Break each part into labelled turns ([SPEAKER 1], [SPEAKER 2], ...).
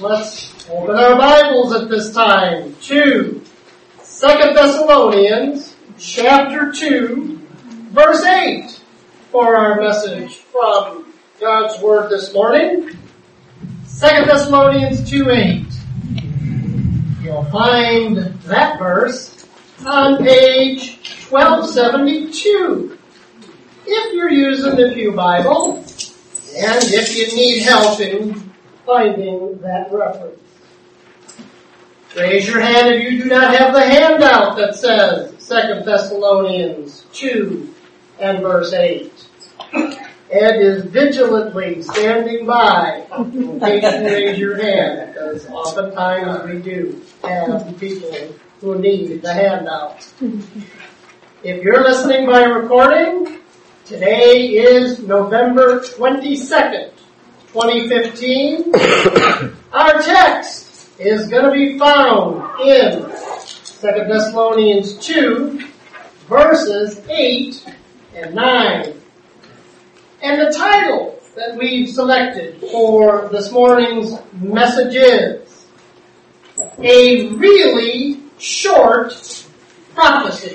[SPEAKER 1] Let's open our Bibles at this time to 2 Thessalonians chapter 2, verse 8 for our message from God's Word this morning. 2 Thessalonians 2:8. You'll find that verse on page 1272 if you're using the Pew Bible and if you need help in finding that reference. Raise your hand if you do not have the handout that says 2 Thessalonians 2 and verse 8. Ed is vigilantly standing by in case you raise your hand, because oftentimes we do have people who need the handout. If you're listening by recording, today is November 22nd. 2015, our text is going to be found in 2 Thessalonians 2, verses 8 and 9. And the title that we've selected for this morning's message is A Really Short Prophecy.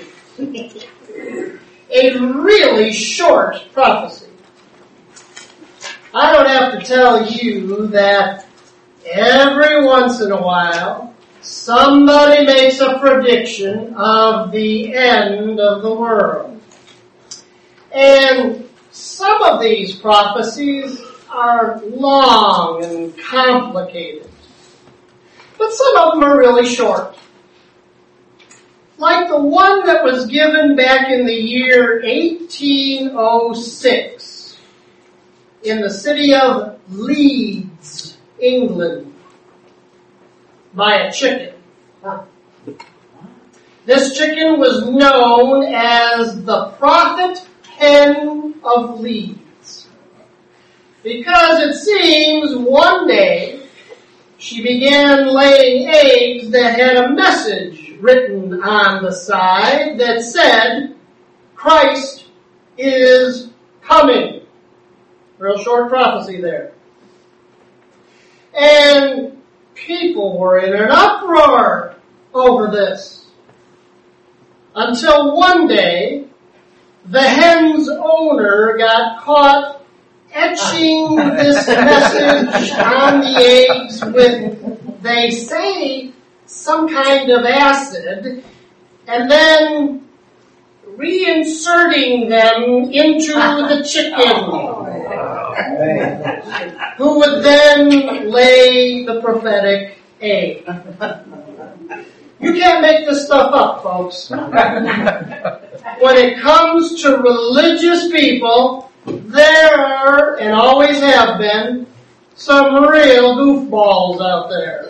[SPEAKER 1] A really short prophecy. I don't have to tell you that every once in a while, somebody makes a prediction of the end of the world. And some of these prophecies are long and complicated. But some of them are really short. Like the one that was given back in the year 1806. In the city of Leeds, England, by a chicken. This chicken was known as the Prophet Hen of Leeds, because it seems one day she began laying eggs that had a message written on the side that said, Christ is coming. Real short prophecy there. And people were in an uproar over this. Until one day, the hen's owner got caught etching this message on the eggs with, they say, some kind of acid, and then reinserting them into the chicken, who would then lay the prophetic egg. You can't make this stuff up, folks. When it comes to religious people, there are, and always have been, some real goofballs out there.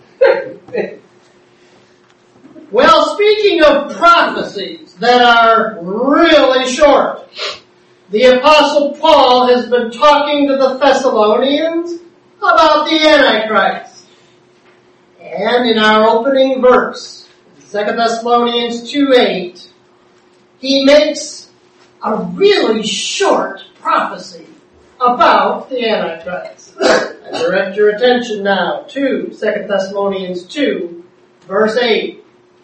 [SPEAKER 1] Well, speaking of prophecies that are really short, the Apostle Paul has been talking to the Thessalonians about the Antichrist. And in our opening verse, 2 Thessalonians 2:8, he makes a really short prophecy about the Antichrist. I direct your attention now to 2 Thessalonians 2, verse 8.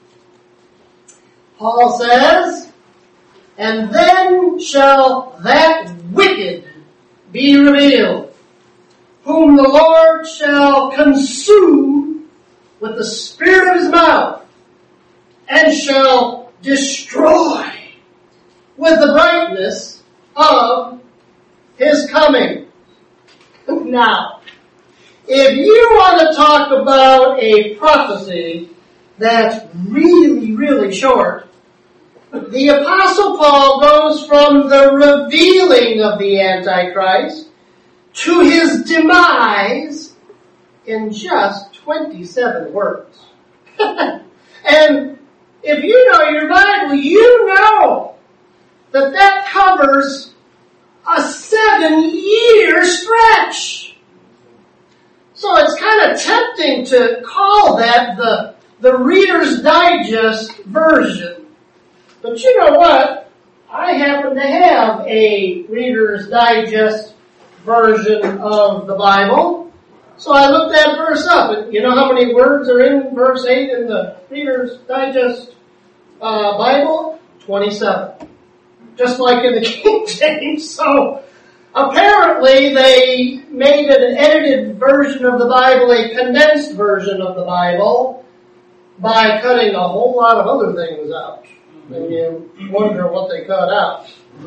[SPEAKER 1] Paul says, And then shall that wicked be revealed, whom the Lord shall consume with the spirit of his mouth, and shall destroy with the brightness of his coming. Now, if you want to talk about a prophecy that's really, really short, the Apostle Paul goes from the revealing of the Antichrist to his demise in just 27 words. And if you know your Bible, you know that covers a 7-year stretch. So it's kind of tempting to call that the Reader's Digest version. But you know what? I happen to have a Reader's Digest version of the Bible. So I looked that verse up. And you know how many words are in verse 8 in the Reader's Digest Bible? 27. Just like in the King James. So apparently they made an edited version of the Bible, a condensed version of the Bible, by cutting a whole lot of other things out. And you wonder what they cut out.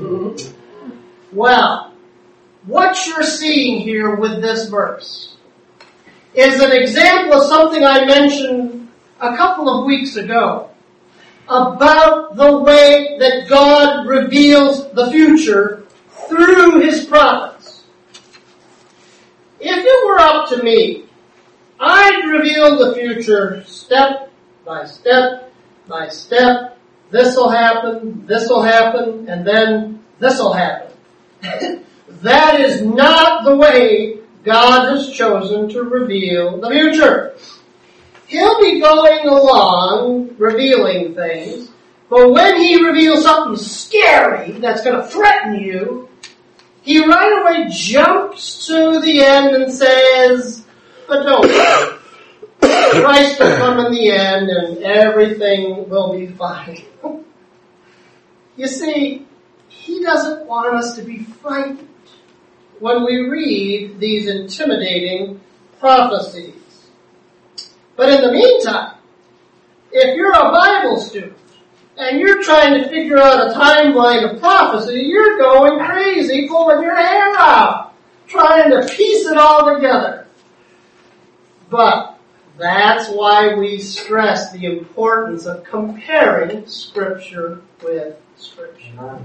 [SPEAKER 1] Well, what you're seeing here with this verse is an example of something I mentioned a couple of weeks ago about the way that God reveals the future through His prophets. If it were up to me, I'd reveal the future step by step by step. This'll happen, and then this'll happen. That is not the way God has chosen to reveal the future. He'll be going along revealing things, but when He reveals something scary that's going to threaten you, He right away jumps to the end and says, but don't worry. Christ will come in the end and everything will be fine. You see, He doesn't want us to be frightened when we read these intimidating prophecies. But in the meantime, if you're a Bible student and you're trying to figure out a timeline of prophecy, you're going crazy, pulling your hair out, trying to piece it all together. But that's why we stress the importance of comparing Scripture with Scripture.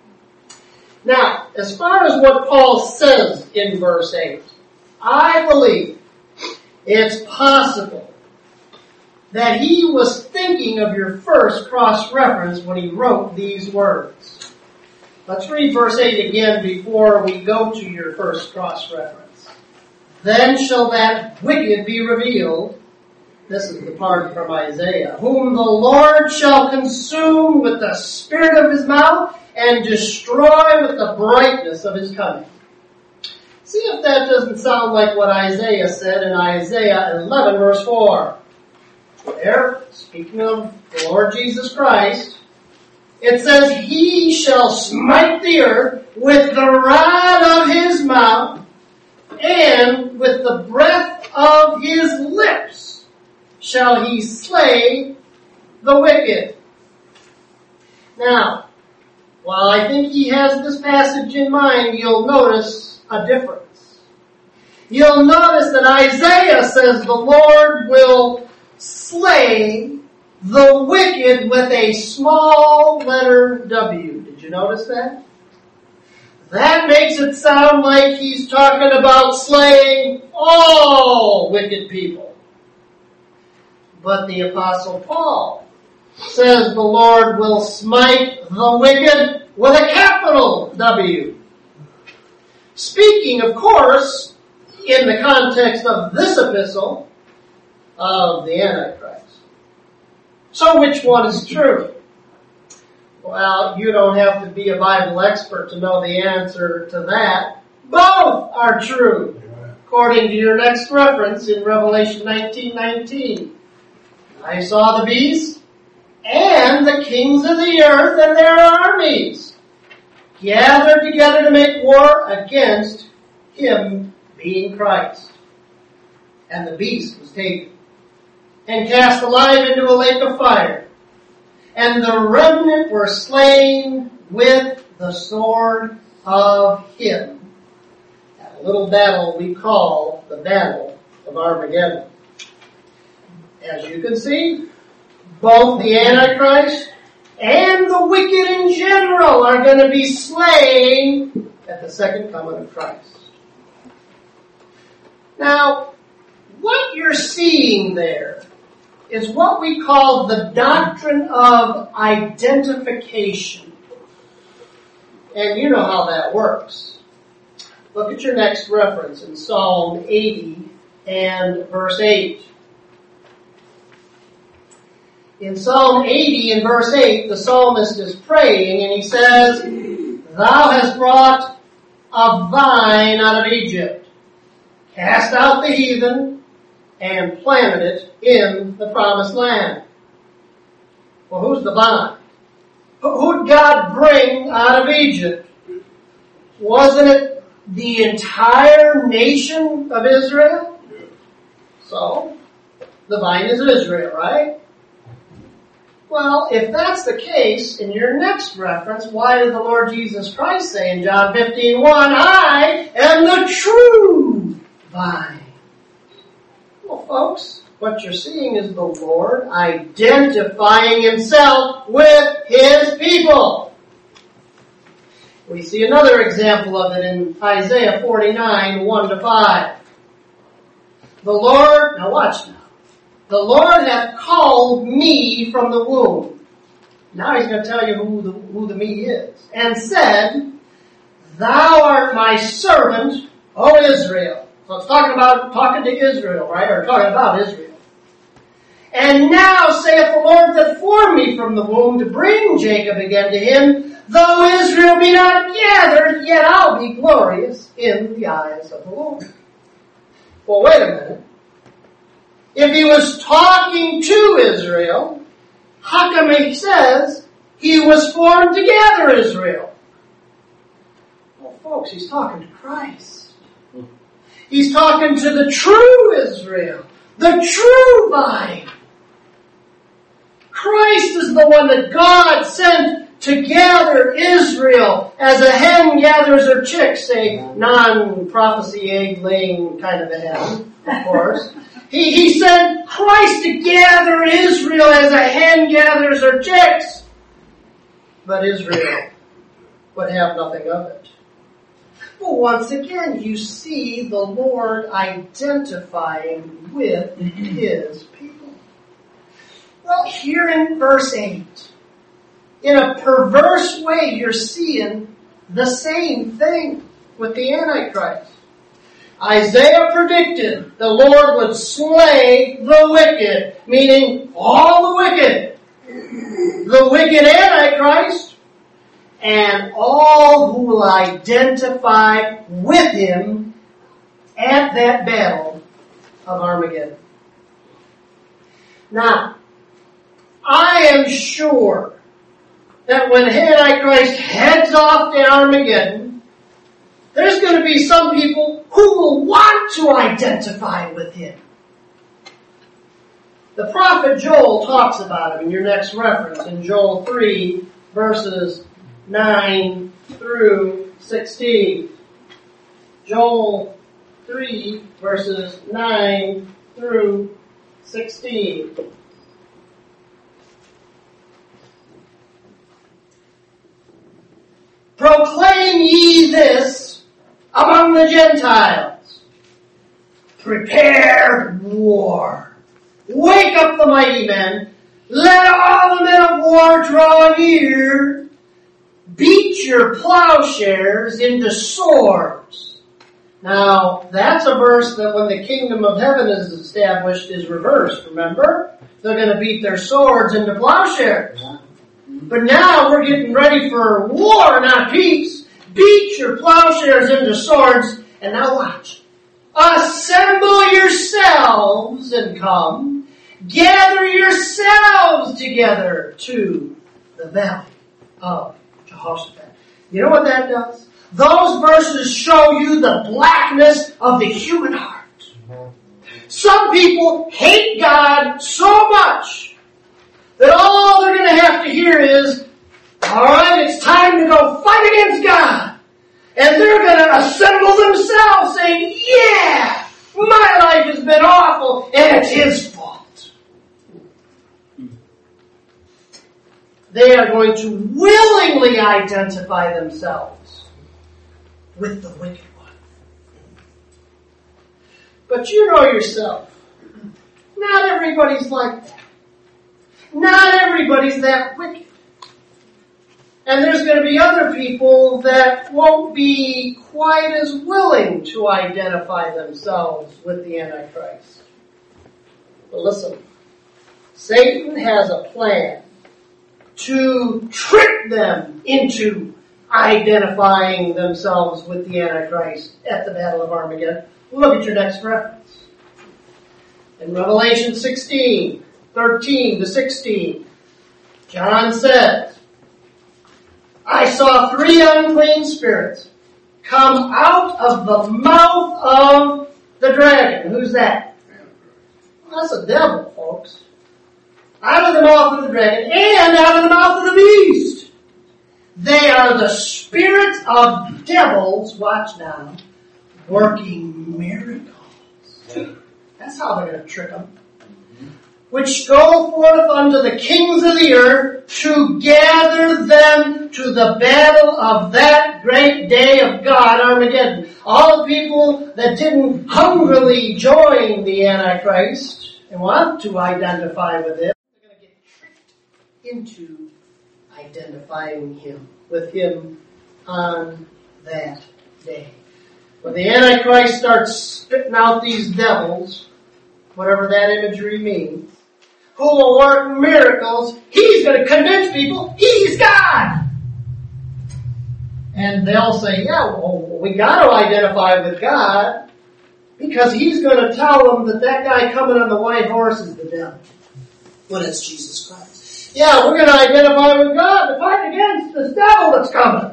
[SPEAKER 1] Now, as far as what Paul says in verse 8, I believe it's possible that he was thinking of your first cross-reference when he wrote these words. Let's read verse 8 again before we go to your first cross-reference. Then shall that wicked be revealed, this is the part from Isaiah, whom the Lord shall consume with the spirit of His mouth and destroy with the brightness of His coming. See if that doesn't sound like what Isaiah said in Isaiah 11 verse 4. There, speaking of the Lord Jesus Christ, it says, He shall smite the earth with the rod of His mouth, and with the breath of His lips shall He slay the wicked. Now, while I think he has this passage in mind, you'll notice a difference. You'll notice that Isaiah says the Lord will slay the wicked with a small letter W. Did you notice that? That makes it sound like he's talking about slaying all wicked people. But the Apostle Paul says the Lord will smite the wicked with a capital W. Speaking, of course, in the context of this epistle, of the Antichrist. So which one is true? Well, you don't have to be a Bible expert to know the answer to that. Both are true, according to your next reference in Revelation 19:19. I saw the beast and the kings of the earth and their armies gathered together to make war against Him, being Christ. And the beast was taken and cast alive into a lake of fire. And the remnant were slain with the sword of Him. That little battle we call the Battle of Armageddon. As you can see, both the Antichrist and the wicked in general are going to be slain at the second coming of Christ. Now, what you're seeing there is what we call the doctrine of identification. And you know how that works. Look at your next reference in Psalm 80 and verse 8. In Psalm 80 and verse 8, the psalmist is praying and he says, Thou hast brought a vine out of Egypt. Cast out the heathen, and planted it in the promised land. Well, who's the vine? Who'd God bring out of Egypt? Wasn't it the entire nation of Israel? So, the vine is Israel, right? Well, if that's the case, in your next reference, why did the Lord Jesus Christ say in John 15:1, I am the true vine? Well, folks, what you're seeing is the Lord identifying himself with his people. We see another example of it in Isaiah 49:1-5. The Lord, now watch now. The Lord hath called me from the womb. Now he's going to tell you who the me is. And said, thou art my servant, O Israel. So it's talking to Israel, right? Or talking about Israel. And now saith the Lord that formed me from the womb to bring Jacob again to him. Though Israel be not gathered, yet I'll be glorious in the eyes of the Lord. Well, wait a minute. If he was talking to Israel, how come he says he was formed to gather Israel? Well, folks, he's talking to Christ. He's talking to the true Israel, the true vine. Christ is the one that God sent to gather Israel as a hen gathers her chicks, a non-prophecy egg-laying kind of a hen, of course. He sent Christ to gather Israel as a hen gathers her chicks. But Israel would have nothing of it. Well, once again, you see the Lord identifying with his people. Well, here in verse 8, in a perverse way, you're seeing the same thing with the Antichrist. Isaiah predicted the Lord would slay the wicked, meaning all the wicked Antichrist, and all who will identify with him at that battle of Armageddon. Now, I am sure that when Antichrist heads off to Armageddon, there's going to be some people who will want to identify with him. The prophet Joel talks about him in your next reference, in Joel 3, verses 9 through 16. Joel 3, verses 9 through 16. Proclaim ye this among the Gentiles. Prepare war. Wake up the mighty men. Let all the men of war draw near. Beat your plowshares into swords. Now, that's a verse that when the kingdom of heaven is established is reversed, remember? They're going to beat their swords into plowshares. But now we're getting ready for war, not peace. Beat your plowshares into swords. And now watch. Assemble yourselves and come. Gather yourselves together to the valley of Jehoshaphat. You know what that does? Those verses show you the blackness of the human heart. Some people hate God so much that all they're going to have to hear is, all right, it's time to go fight against God. And they're going to assemble themselves saying, yeah, my life has been awful and it's his fault. They are going to willingly identify themselves with the wicked one. But you know yourself, not everybody's like that. Not everybody's that wicked. And there's going to be other people that won't be quite as willing to identify themselves with the Antichrist. But listen, Satan has a plan to trick them into identifying themselves with the Antichrist at the Battle of Armageddon. Look at your next reference. In Revelation 16, 13 to 16, John says, I saw 3 unclean spirits come out of the mouth of the dragon. Who's that? Well, that's a devil, folks. Out of the mouth of the dragon and out of the mouth of the beast. They are the spirits of devils, watch now, working miracles. That's how they're going to trick them. Which go forth unto the kings of the earth to gather them to the battle of that great day of God, Armageddon. All the people that didn't hungrily join the Antichrist and want to identify with him, they're going to get tricked into identifying with him on that day. When the Antichrist starts spitting out these devils, whatever that imagery means, who will work miracles, he's going to convince people he's God. And they'll say, yeah, well, we got to identify with God because he's going to tell them that guy coming on the white horse is the devil.
[SPEAKER 2] When it's Jesus Christ.
[SPEAKER 1] Yeah, we're going to identify with God to fight against this devil that's coming.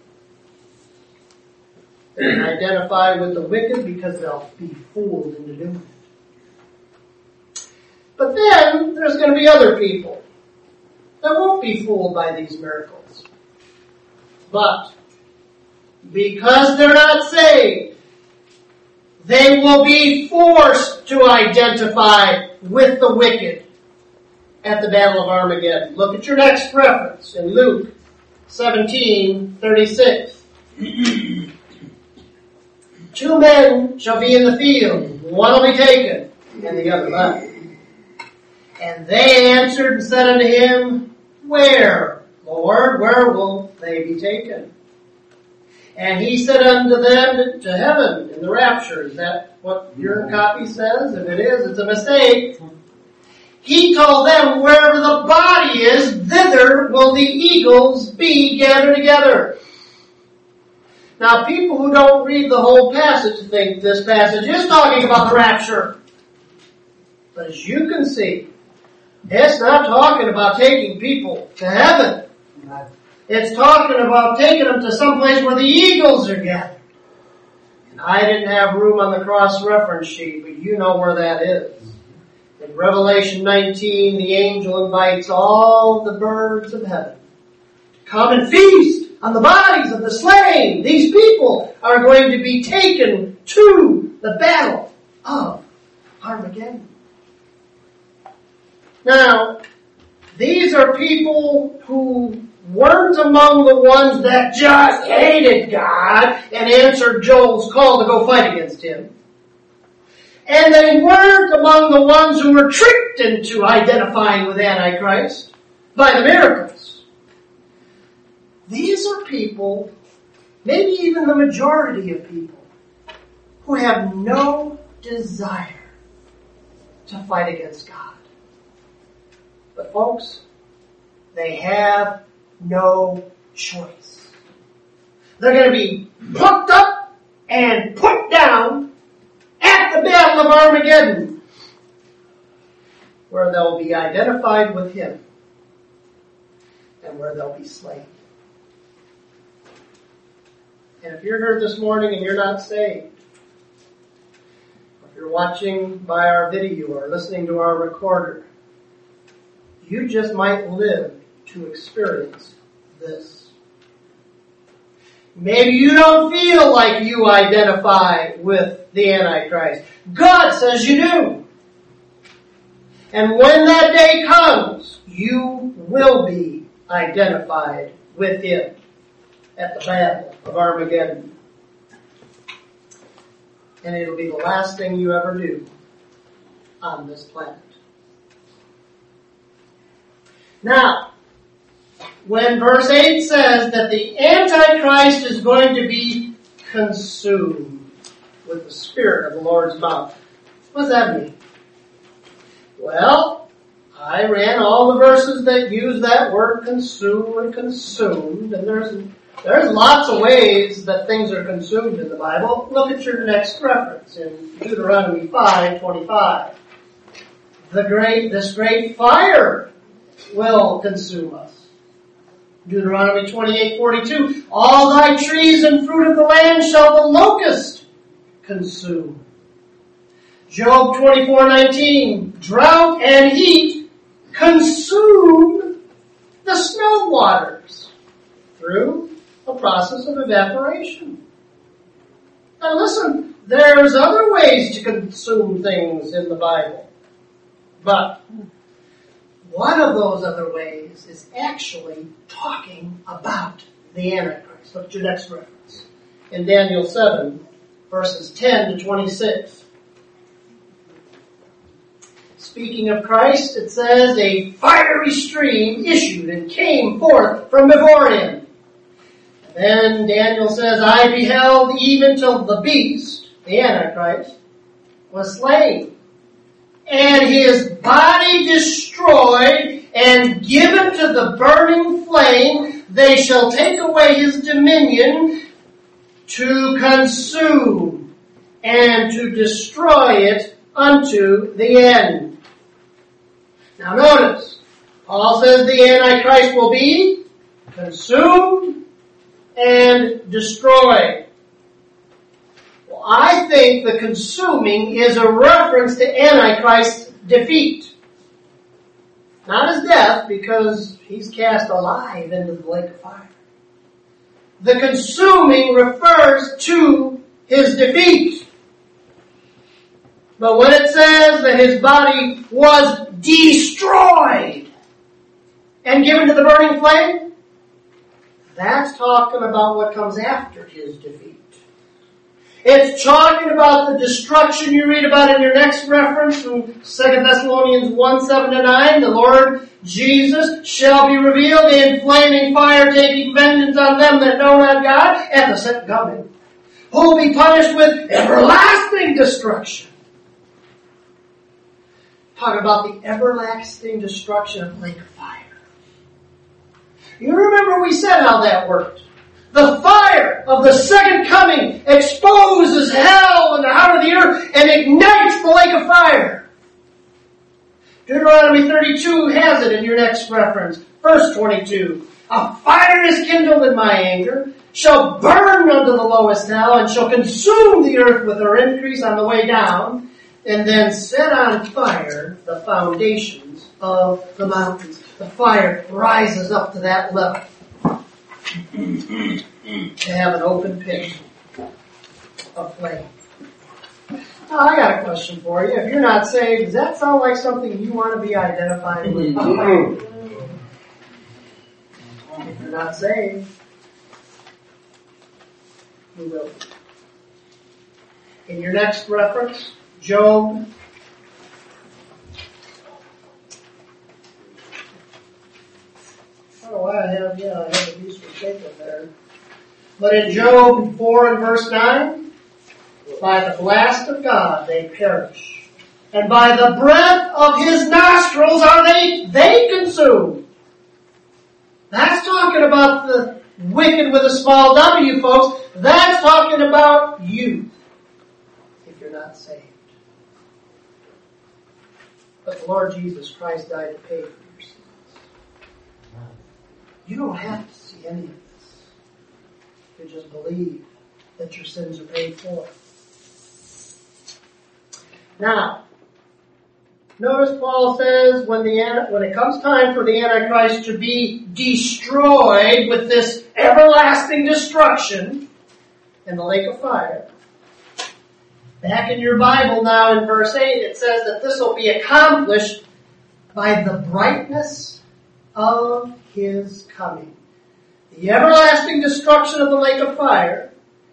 [SPEAKER 1] And identify with the wicked because they'll be fooled into doing it. But then there's going to be other people that won't be fooled by these miracles. But because they're not saved, they will be forced to identify with the wicked at the Battle of Armageddon. Look at your next reference in Luke 17:36. 2 men shall be in the field, one will be taken, and the other left. And they answered and said unto him, Where, Lord, where will they be taken? And he said unto them, To heaven, in the rapture. Is that what your copy says? If it is, it's a mistake. He told them, Wherever the body is, thither will the eagles be gathered together. Now, people who don't read the whole passage think this passage is talking about the rapture. But as you can see, it's not talking about taking people to heaven. It's talking about taking them to some place where the eagles are gathered. And I didn't have room on the cross-reference sheet, but you know where that is. In Revelation 19, the angel invites all the birds of heaven to come and feast on the bodies of the slain. These people are going to be taken to the battle of Armageddon. Now, these are people who weren't among the ones that just hated God and answered Joel's call to go fight against him. And they weren't among the ones who were tricked into identifying with Antichrist by the miracles. These are people, maybe even the majority of people, who have no desire to fight against God. But folks, they have no choice. They're going to be plucked up and put down at the Battle of Armageddon, where they'll be identified with him and where they'll be slain. And if you're here this morning and you're not saved, if you're watching by our video or listening to our recorder, you just might live to experience this. Maybe you don't feel like you identify with the Antichrist. God says you do. And when that day comes, you will be identified with him at the Battle of Armageddon. And it'll be the last thing you ever do on this planet. Now, when verse 8 says that the Antichrist is going to be consumed with the Spirit of the Lord's mouth, what does that mean? Well, I ran all the verses that use that word consume and consumed, and there's lots of ways that things are consumed in the Bible. Look at your next reference in Deuteronomy 5:25. this great fire will consume us. Deuteronomy 28:42, all thy trees and fruit of the land shall the locust consume. Job 24:19, drought and heat consume the snow waters through a process of evaporation. Now listen, there's other ways to consume things in the Bible. But one of those other ways is actually talking about the Antichrist. Look at your next reference. In Daniel 7, verses 10 to 26. Speaking of Christ, it says, a fiery stream issued and came forth from before him. Then Daniel says, I beheld even till the beast, the Antichrist, was slain, and his body destroyed and given to the burning flame. They shall take away his dominion to consume and to destroy it unto the end. Now notice, Paul says the Antichrist will be consumed and destroyed. Well, I think the consuming is a reference to Antichrist's defeat. Not his death, because he's cast alive into the lake of fire. The consuming refers to his defeat. But when it says that his body was destroyed and given to the burning flame, that's talking about what comes after his defeat. It's talking about the destruction you read about in your next reference from 2 Thessalonians 1:7-9. The Lord Jesus shall be revealed in flaming fire, taking vengeance on them that know not God at the second coming, who will be punished with everlasting destruction. Talking about the everlasting destruction of the lake of fire. You remember we said how that worked. The fire of the second coming exposes hell in the heart of the earth and ignites the lake of fire. Deuteronomy 32 has it in your next reference. Verse 22. A fire is kindled in my anger, shall burn unto the lowest hell, and shall consume the earth with her increase on the way down, and then set on fire the foundations of the mountains. The fire rises up to that level. To have an open pit of flame. Now, I got a question for you. If you're not saved, does that sound like something you want to be identified with? If you're not saved, you will. In your next reference, Job. Oh, I have a piece of paper there. But in Job 4 and verse 9, by the blast of God they perish, and by the breath of his nostrils are they consumed. That's talking about the wicked with a small w, folks. That's talking about you, if you're not saved. But the Lord Jesus Christ died to pay for your sins. You don't have to see any of this. You just believe that your sins are paid for. Now, notice Paul says when it comes time for the Antichrist to be destroyed with this everlasting destruction in the lake of fire, back in your Bible now in verse 8, it says that this will be accomplished by the brightness of his coming. The everlasting destruction of the lake of fire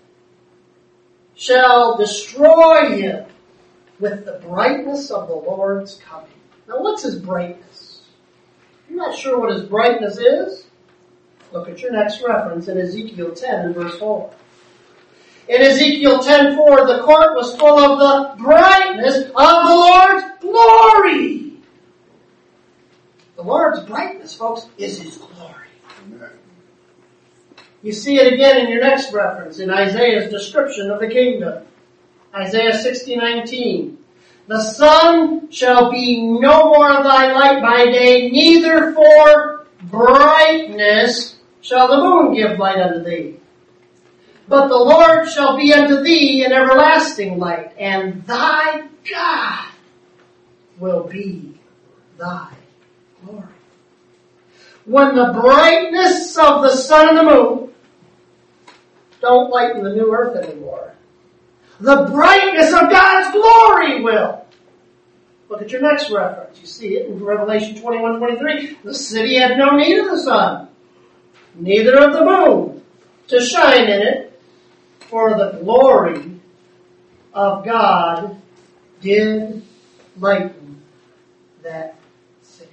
[SPEAKER 1] shall destroy him with the brightness of the Lord's coming. Now what's his brightness? If you're not sure what his brightness is, look at your next reference in Ezekiel 10 and verse 4. In Ezekiel 10:4, the court was full of the brightness of the Lord's glory. The Lord's brightness, folks, is his glory. Amen. You see it again in your next reference in Isaiah's description of the kingdom. Isaiah 60:19. The sun shall be no more thy light by day, neither for brightness shall the moon give light unto thee. But the Lord shall be unto thee an everlasting light, and thy God will be thy glory. When the brightness of the sun and the moon don't lighten the new earth anymore, the brightness of God's glory will. Look at your next reference. You see it in Revelation 21:23. The city had no need of the sun, neither of the moon, to shine in it, for the glory of God did lighten that city.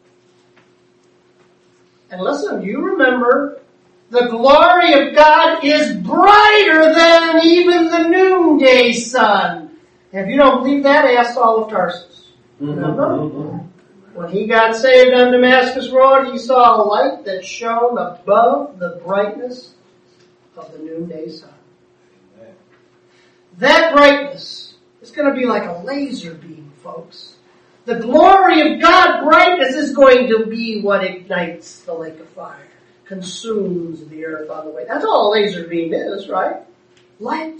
[SPEAKER 1] And listen, you remember, the glory of God is brighter than even the noonday sun. And if you don't believe that, ask Saul of Tarsus. Remember? When he got saved on Damascus Road, he saw a light that shone above the brightness of the noonday sun. That brightness is going to be like a laser beam, folks. The glory of God brightness is going to be what ignites the lake of fire, consumes the earth on the way. That's all a laser beam is, right? Light.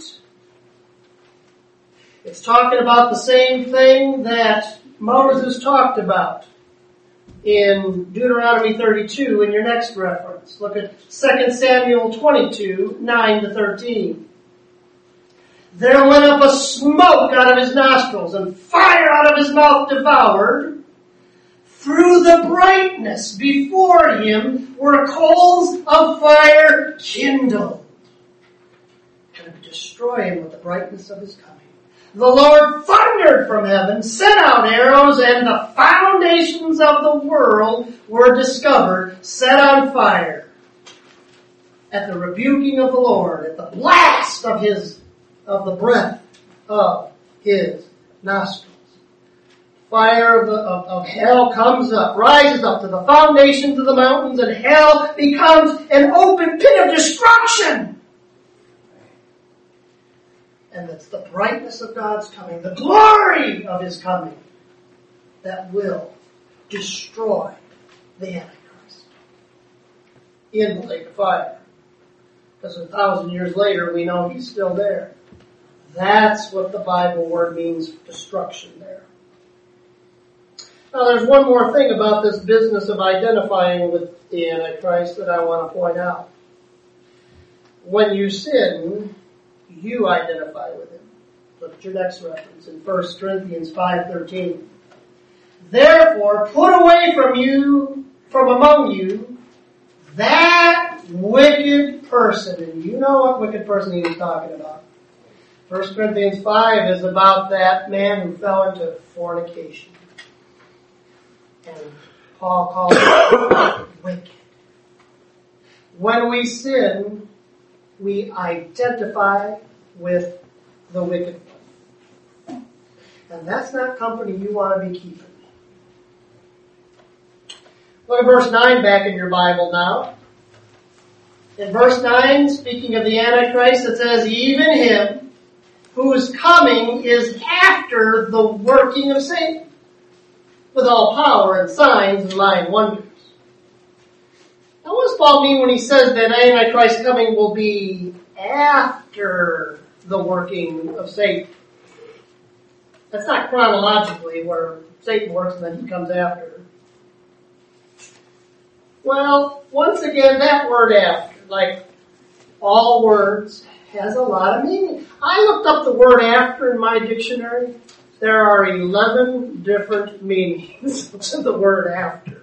[SPEAKER 1] It's talking about the same thing that Moses talked about in Deuteronomy 32 in your next reference. Look at 2 Samuel 22, 9-13. There went up a smoke out of his nostrils, and fire out of his mouth devoured. Through the brightness before him were coals of fire kindled. Going to destroy him with the brightness of his coming. The Lord thundered from heaven, sent out arrows, and the foundations of the world were discovered, set on fire. At the rebuking of the Lord, at the blast of the breath of his nostrils. Fire of hell comes up, rises up to the foundations of the mountains, and hell becomes an open pit of destruction. And it's the brightness of God's coming, the glory of his coming, that will destroy the Antichrist in the lake of fire. Because 1,000 years later, we know he's still there. That's what the Bible word means, destruction there. Now there's one more thing about this business of identifying with the Antichrist that I want to point out. When you sin, you identify with him. Look at your next reference in 1 Corinthians 5:13. Therefore, put away from among you, that wicked person. And you know what wicked person he was talking about. 1 Corinthians 5 is about that man who fell into fornication. And Paul calls it wicked. When we sin, we identify with the wicked one. And that's not company you want to be keeping. Look at verse 9 back in your Bible now. In verse 9, speaking of the Antichrist, it says, even him whose coming is after the working of Satan, with all power and signs and lying wonders. Now what does Paul mean when he says that Antichrist coming will be after the working of Satan? That's not chronologically where Satan works and then he comes after. Well, once again, that word after, like all words, has a lot of meaning. I looked up the word after in my dictionary. There are 11 different meanings to the word after.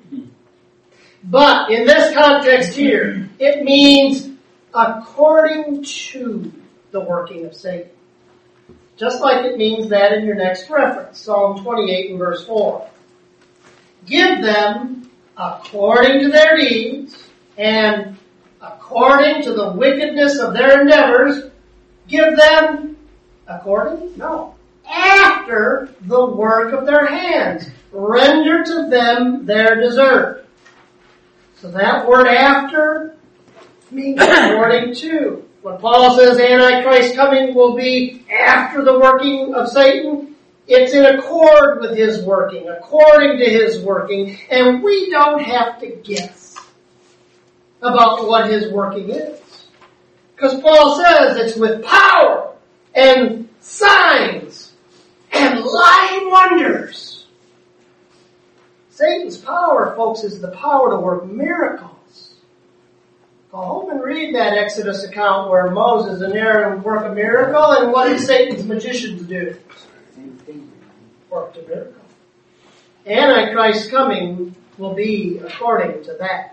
[SPEAKER 1] But in this context here, it means according to the working of Satan. Just like it means that in your next reference, Psalm 28 and verse 4. Give them according to their deeds and according to the wickedness of their endeavors. Give them according? No. After the work of their hands. Render to them their desert. So that word after means according to. When Paul says Antichrist coming will be after the working of Satan, It's in accord with His working, according to His working, and we don't have to guess about what His working is. Because Paul says it's with power and signs and lying wonders. Satan's power, folks, is the power to work miracles. Go home and read that Exodus account where Moses and Aaron work a miracle, and what did Satan's magicians do? Worked a miracle. Antichrist's coming will be according to that.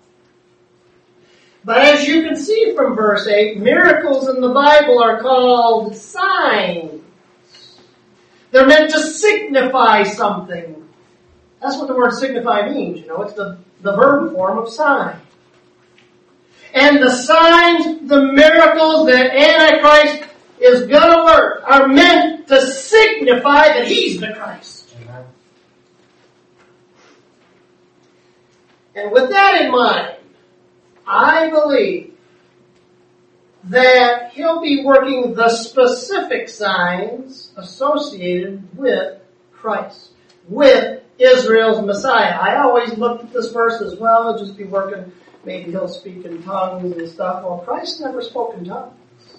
[SPEAKER 1] But as you can see from verse 8, miracles in the Bible are called signs. They're meant to signify something. That's what the word signify means, It's the verb form of sign. And the signs, the miracles that Antichrist is going to work are meant to signify that he's the Christ. Amen. And with that in mind, I believe that he'll be working the specific signs associated with Christ, with Israel's Messiah. I always looked at this verse as well, he'll just be working, maybe he'll speak in tongues and stuff. Well, Christ never spoke in tongues.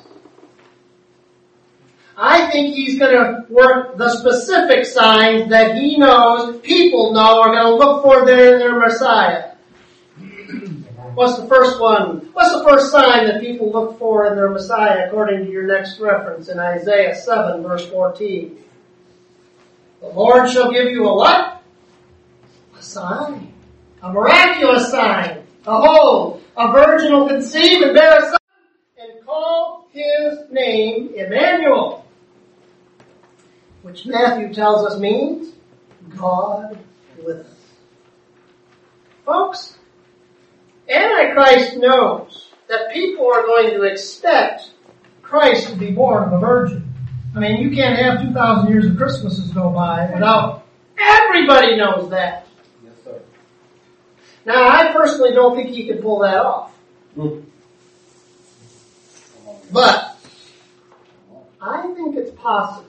[SPEAKER 1] I think he's going to work the specific signs that he knows, people know, are going to look for their Messiah. What's the first one? What's the first sign that people look for in their Messiah according to your next reference in Isaiah 7 verse 14? The Lord shall give you a what? A sign. A miraculous sign. Behold, a virgin will conceive and bear a son and call his name Emmanuel. Which Matthew tells us means God with us. Folks, Antichrist knows that people are going to expect Christ to be born of a virgin. I mean, you can't have 2,000 years of Christmases go by without... Everybody knows that.
[SPEAKER 3] Yes, sir.
[SPEAKER 1] Now, I personally don't think he could pull that off. But I think it's possible.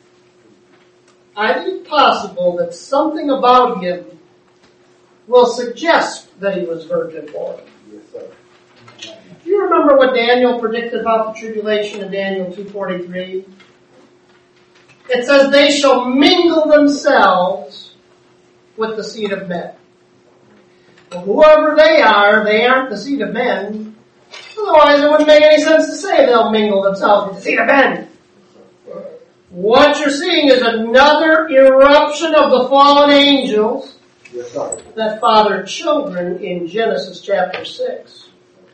[SPEAKER 1] I think it's possible that something about him will suggest that he was virgin born.
[SPEAKER 3] Yes, sir.
[SPEAKER 1] Do you remember what Daniel predicted about the tribulation in Daniel 2:43? It says, they shall mingle themselves with the seed of men. Well, whoever they aren't the seed of men. Otherwise, it wouldn't make any sense to say they'll mingle themselves with the seed of men. What you're seeing is another eruption of the fallen angels that fathered children in Genesis chapter 6.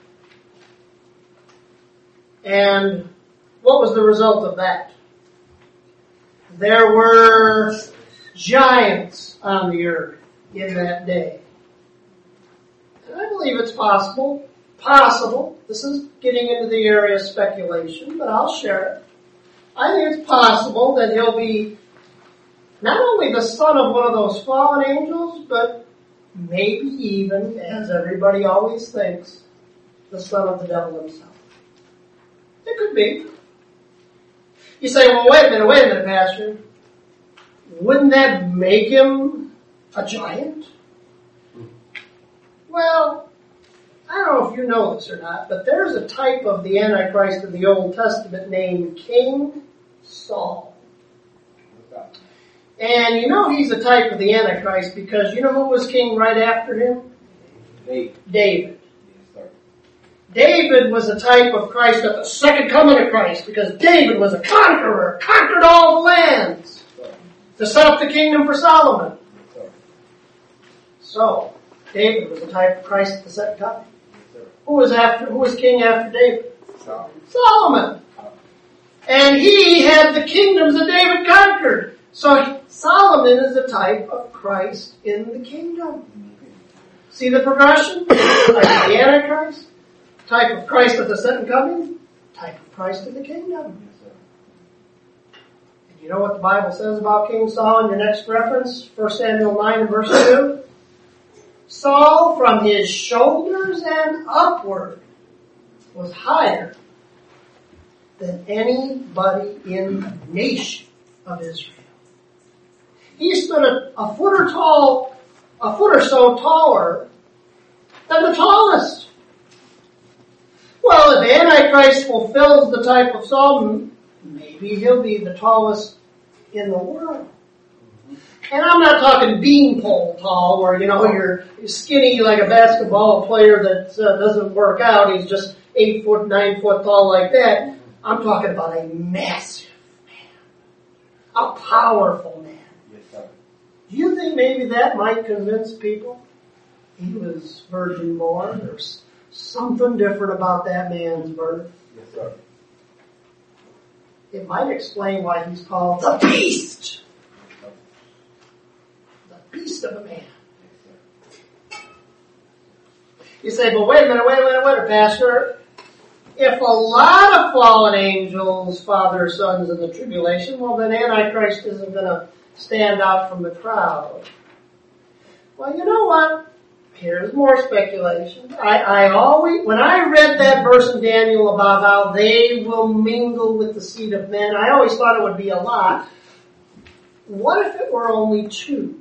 [SPEAKER 1] And what was the result of that? There were giants on the earth in that day. And I believe it's possible, this is getting into the area of speculation, but I'll share it. I think it's possible that he'll be not only the son of one of those fallen angels, but maybe even, as everybody always thinks, the son of the devil himself. It could be. You say, well, wait a minute, Pastor. Wouldn't that make him a giant? Well, I don't know if you know this or not, but there's a type of the Antichrist in the Old Testament named King Saul. And you know he's a type of the Antichrist because you know who was king right after him? David. David was a type of Christ at the second coming of Christ because David was a conqueror, conquered all the lands to set up the kingdom for Solomon. So, David was a type of Christ at the second coming. Who was king after David? Solomon. And he had the kingdoms that David conquered. So Solomon is a type of Christ in the kingdom. See the progression? Type of the Antichrist, type of Christ at the second coming, type of Christ in the kingdom. And you know what the Bible says about King Saul in your next reference? 1 Samuel 9 and verse 2. Saul from his shoulders and upward was higher than anybody in the nation of Israel. He stood a foot or so taller than the tallest. Well, if Antichrist fulfills the type of psalm, maybe he'll be the tallest in the world. And I'm not talking beanpole tall, where, you're skinny like a basketball player that doesn't work out. He's just 8 foot, 9 foot tall like that. I'm talking about a massive man. A powerful man.
[SPEAKER 3] Yes, sir.
[SPEAKER 1] Do you think maybe that might convince people he was virgin born? There's something different about that man's birth.
[SPEAKER 3] Yes, sir.
[SPEAKER 1] It might explain why he's called the Beast. The Beast of a man. You say, but wait a minute, Pastor. If a lot of fallen angels father sons in the tribulation, well, then Antichrist isn't going to stand out from the crowd. Well, you know what? Here's more speculation. I always, when I read that verse in Daniel about how they will mingle with the seed of men, I always thought it would be a lot. What if it were only 2?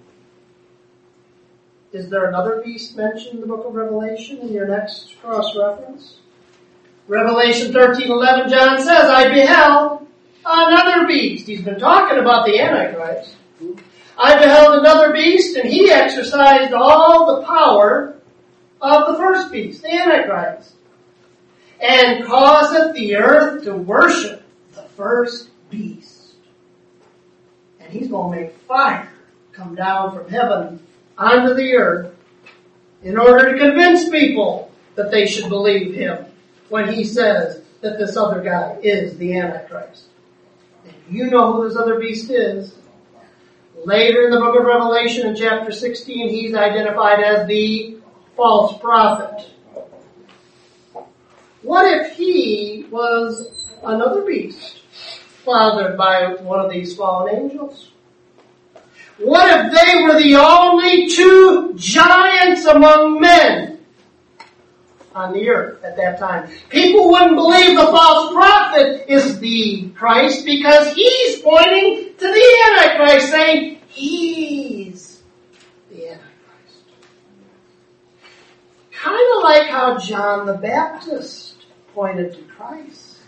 [SPEAKER 1] Is there another beast mentioned in the book of Revelation in your next cross-reference? Revelation 13:11, John says, I beheld another beast. He's been talking about the Antichrist. I beheld another beast, and he exercised all the power of the first beast, the Antichrist, and causeth the earth to worship the first beast. And he's going to make fire come down from heaven onto the earth in order to convince people that they should believe him when he says that this other guy is the Antichrist. And you know who this other beast is. Later in the book of Revelation in chapter 16, he's identified as the false prophet. What if he was another beast fathered by one of these fallen angels? What if they were the only 2 giants among men on the earth at that time? People wouldn't believe the false prophet is the Christ because he's pointing to the Antichrist, saying he's the Antichrist. Kind of like how John the Baptist pointed to Christ.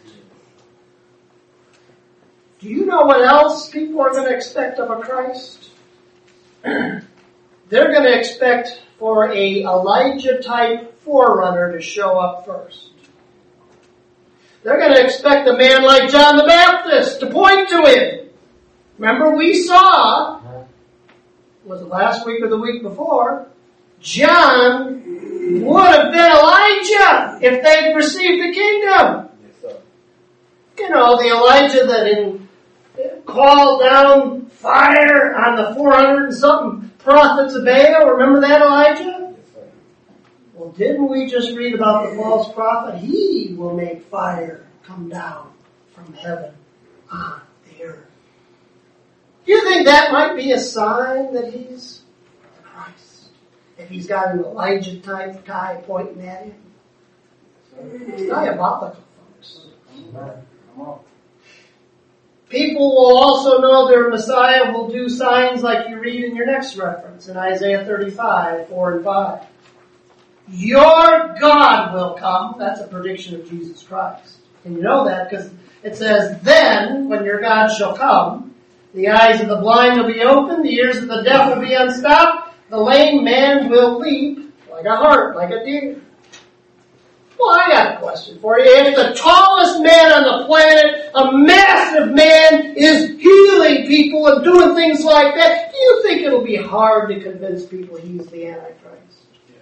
[SPEAKER 1] Do you know what else people are going to expect of a Christ? They're going to expect for a Elijah-type forerunner to show up first. They're going to expect a man like John the Baptist to point to him. Remember, we saw, was it last week or the week before, John would have been Elijah if they'd received the kingdom.
[SPEAKER 3] Yes, sir.
[SPEAKER 1] You know, the Elijah that called down fire on the 400 and something prophets of Baal. Remember that, Elijah?
[SPEAKER 3] Yes, sir.
[SPEAKER 1] Well, didn't we just read about the false prophet? He will make fire come down from heaven on the earth. Do you think that might be a sign that he's the Christ? If he's got an Elijah-type guy pointing at him? It's diabolical, folks.
[SPEAKER 3] Come on.
[SPEAKER 1] People will also know their Messiah will do signs like you read in your next reference in Isaiah 35, 4 and 5. Your God will come. That's a prediction of Jesus Christ. And you know that because it says, then, when your God shall come, the eyes of the blind will be opened, the ears of the deaf will be unstopped, the lame man will leap like a hart, like a deer. Well, I got a question for you. If the tallest man on the planet, a massive man, is healing people and doing things like that, do you think it'll be hard to convince people he's the Antichrist?
[SPEAKER 3] Yeah.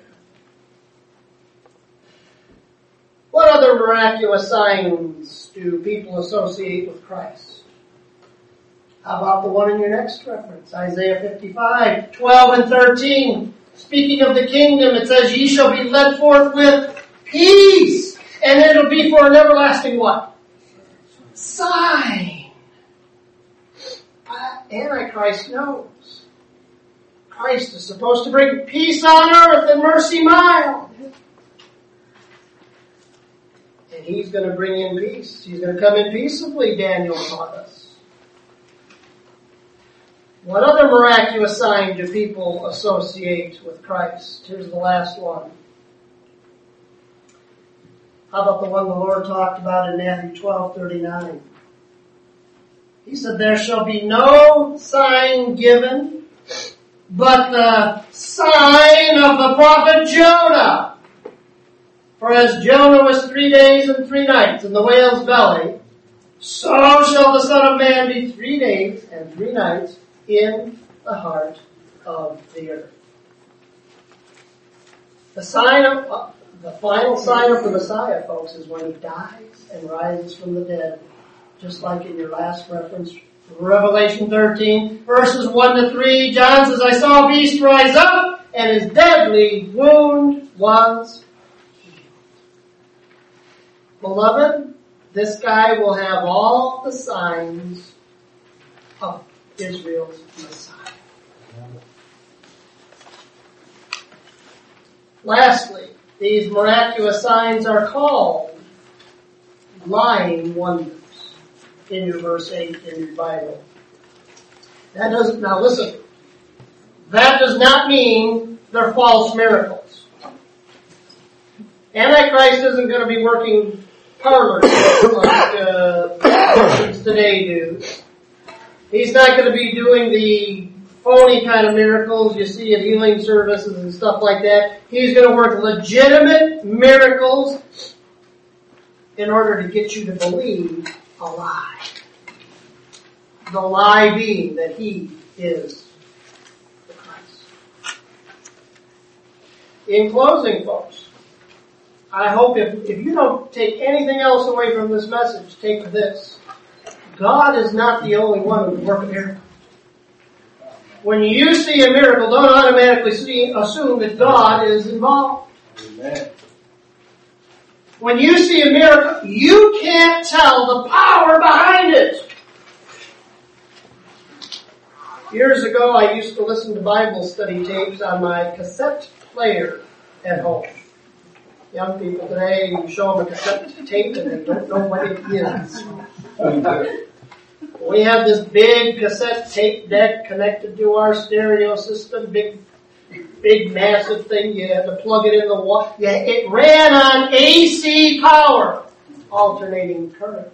[SPEAKER 1] What other miraculous signs do people associate with Christ? How about the one in your next reference? Isaiah 55, 12 and 13. Speaking of the kingdom, it says, ye shall be led forth with peace. And it'll be for an everlasting what? Sign. But Antichrist knows. Christ is supposed to bring peace on earth and mercy mild. And he's going to bring in peace. He's going to come in peaceably, Daniel taught us. What other miraculous sign do people associate with Christ? Here's the last one. How about the one the Lord talked about in Matthew 12:39? He said, there shall be no sign given but the sign of the prophet Jonah. For as Jonah was 3 days and 3 nights in the whale's belly, so shall the Son of Man be 3 days and 3 nights in the heart of the earth. The final sign of the Messiah, folks, is when he dies and rises from the dead. Just like in your last reference, Revelation 13, verses 1 to 3, John says, I saw a beast rise up, and his deadly wound was healed. Beloved, this guy will have all the signs of Israel's Messiah. Lastly, these miraculous signs are called lying wonders in your verse 8 in your Bible. Now listen, that does not mean they're false miracles. Antichrist isn't going to be working parlor like Christians today do. He's not going to be doing the phony kind of miracles you see at healing services and stuff like that. He's going to work legitimate miracles in order to get you to believe a lie. The lie being that he is the Christ. In closing, folks, I hope if you don't take anything else away from this message, take this. God is not the only one who can work a miracle. When you see a miracle, don't automatically assume that God is involved.
[SPEAKER 3] Amen.
[SPEAKER 1] When you see a miracle, you can't tell the power behind it. Years ago, I used to listen to Bible study tapes on my cassette player at home. Young people today, you show them a cassette tape and they don't know what it is. We have this big cassette tape deck connected to our stereo system, big massive thing. You had to plug it in the wall. Yeah, it ran on AC power, alternating current.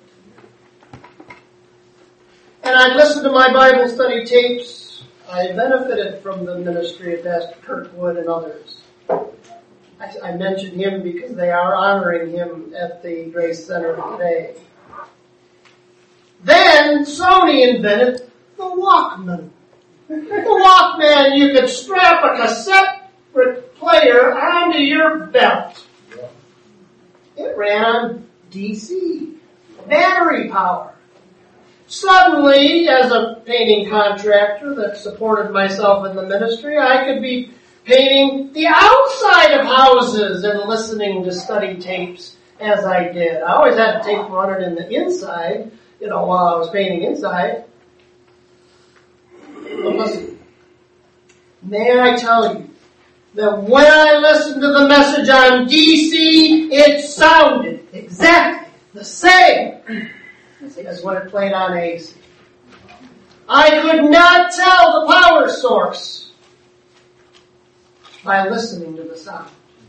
[SPEAKER 1] And I'd listen to my Bible study tapes. I benefited from the ministry of Pastor Kirkwood and others. I mention him because they are honoring him at the Grace Center today. Then Sony invented the Walkman. The Walkman, you could strap a cassette player onto your belt. It ran on DC, battery power. Suddenly, as a painting contractor that supported myself in the ministry, I could be painting the outside of houses and listening to study tapes as I did. I always had a tape running in the inside, while I was painting inside. But listen, may I tell you that when I listened to the message on DC, it sounded exactly the same as when it played on AC. I could not tell the power source by listening to the sound.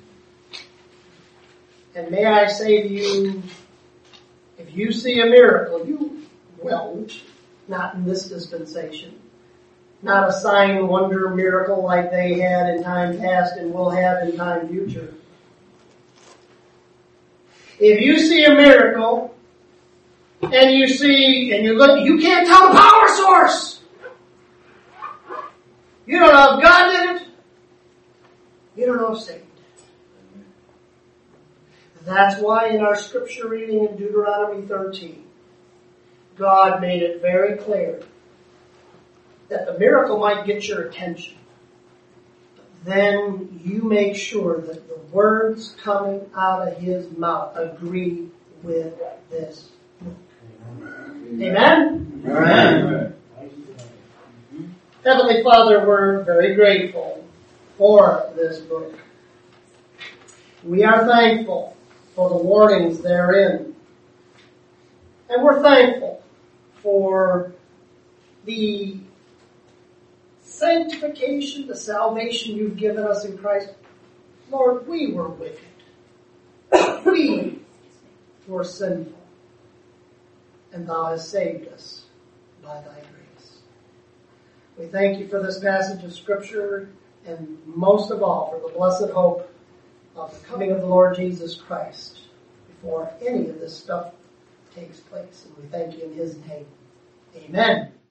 [SPEAKER 1] And may I say to you, if you see a miracle, you won't, not in this dispensation. Not a sign, wonder, miracle like they had in time past and will have in time future. If you see a miracle, and you look, you can't tell the power source. You don't know if God did it. You don't know if Satan did it. That's why in our scripture reading in Deuteronomy 13, God made it very clear that the miracle might get your attention. But then you make sure that the words coming out of his mouth agree with this. Amen?
[SPEAKER 3] Amen.
[SPEAKER 1] Heavenly Father, we're very grateful for this book. We are thankful for the warnings therein. And we're thankful for the sanctification, the salvation you've given us in Christ, Lord, we were wicked. We were sinful. And thou hast saved us by thy grace. We thank you for this passage of Scripture, and most of all for the blessed hope of the coming of the Lord Jesus Christ before any of this stuff takes place. And we thank you in his name. Amen.